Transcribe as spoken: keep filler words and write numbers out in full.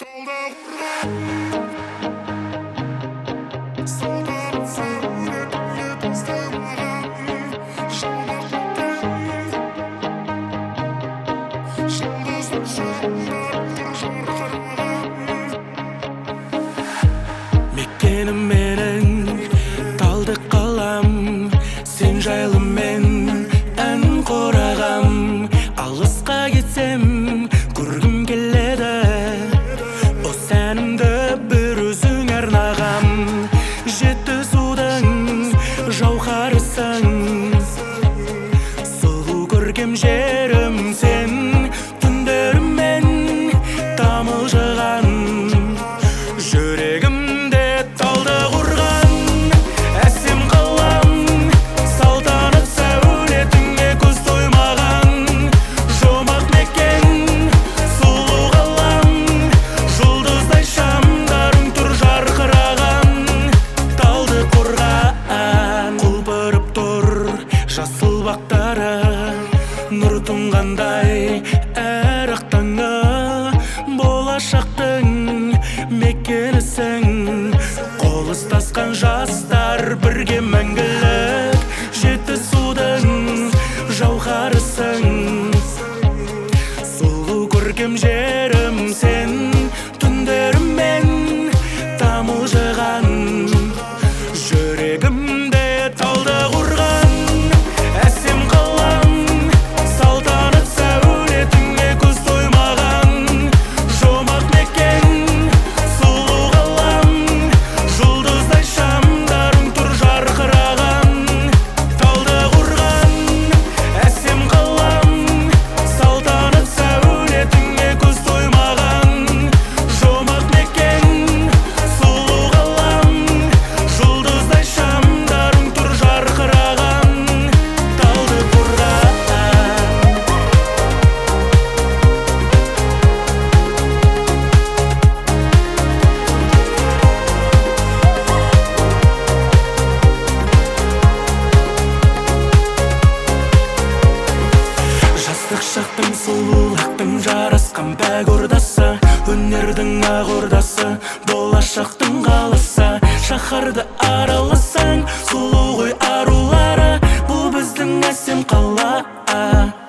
Мекенім менің талды қалам, сен жайлы мен ән қорағам. Алысқа кетсем көргім келеді, осы әнімді бір өзің арнағам. Жеті судың жауһарысың, сұлу көркем жерім сен. Түндеріммен тамылжыған жүрегімде талды құрған әсем қалам, салтанат сәулетіңе көз тоймаған. Жұмақ мекен сұлу қалам, жұлдыздай шамдарың тұр жарқыраған. Талды қорған құлпырып тұр жасыл бақтары, нұр тұнғандай әр ақ таңы. Болашақтың мекенісің, қол ұстасқан жастар бірге мәңгілік. Жеті судың жауһарысың, сұлу көркем жерім сен. Түндеріммен тамылжыған жүрегімде талды құрған әсем қалам, салтанат сәулетіңе көз тоймаған. Жұмақ мекен сұлу қалам, жұлдыздай шамдарың тұр жарқыраған. Талды құрған әсем қалам, салтанат сәулетіңе көз тоймаған. Жұмақ мекен сұлу қалам, жұлдыздай шамдарың тұр жарқыраған. Талды құрған. Жастық шақтың сұлулықтың жарасқан пәк ордасы, өнердің ақ ордасы, болашақтың қаласы. Шаһарды араласаң сұлу ғой арулары, бұл біздің әсем қала.